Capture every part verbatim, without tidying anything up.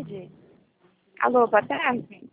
tarde. Alô, boa tarde.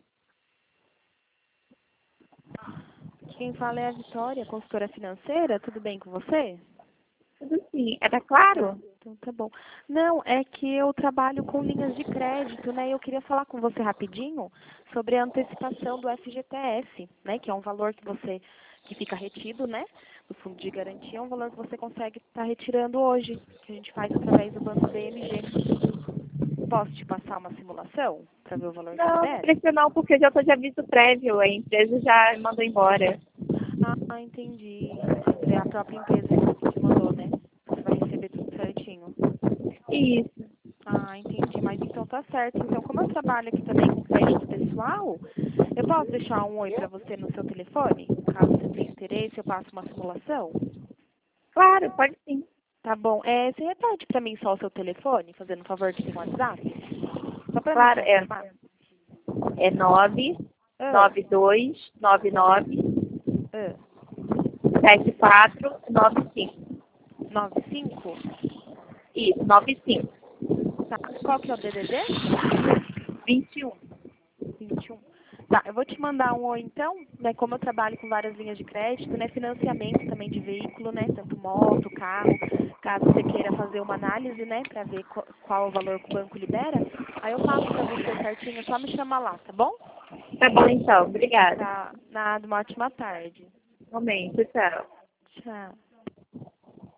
Quem fala é a Vitória, consultora financeira. Tudo bem com você? Tudo sim. É da Claro? Então tá bom. Não, é que eu trabalho com linhas de crédito, né? Eu queria falar com você rapidinho sobre a antecipação do F G T S, né? Que é um valor que você que fica retido, né? Do fundo de garantia, é um valor que você consegue estar retirando hoje, que a gente faz através do banco B M G. Posso te passar uma simulação para ver o valor que Não, não libera? precisa não, porque eu já estou de aviso prévio. A empresa já mandou embora. Ah, entendi. A própria empresa que te mandou, né? Você vai receber tudo certinho. Isso. Ah, entendi. Mas então tá certo. Então, como eu trabalho aqui também com crédito pessoal, eu posso deixar um oi para você no seu telefone? Caso você tenha interesse, eu passo uma simulação? Claro, pode sim. Tá bom. É, você repete para mim só o seu telefone, fazendo um favor que tem um WhatsApp? Só para me Claro, é, confirmar. é nove Ah, nove dois nove nove ah, sete quatro nove cinco. nove cinco. Isso, nove cinco. Tá. Qual que é o D D D? vinte e um. vinte e um. Tá, eu vou te mandar um oi então, né? Como eu trabalho com várias linhas de crédito, né? Financiamento também de veículo, né? Tanto moto, carro, caso você queira fazer uma análise, né? Pra ver qual, qual o valor que o banco libera. Aí eu passo pra você certinho, é só me chamar lá, tá bom? Tá bom então, obrigada. Tá, nada, uma ótima tarde. Momento, tchau. Tchau.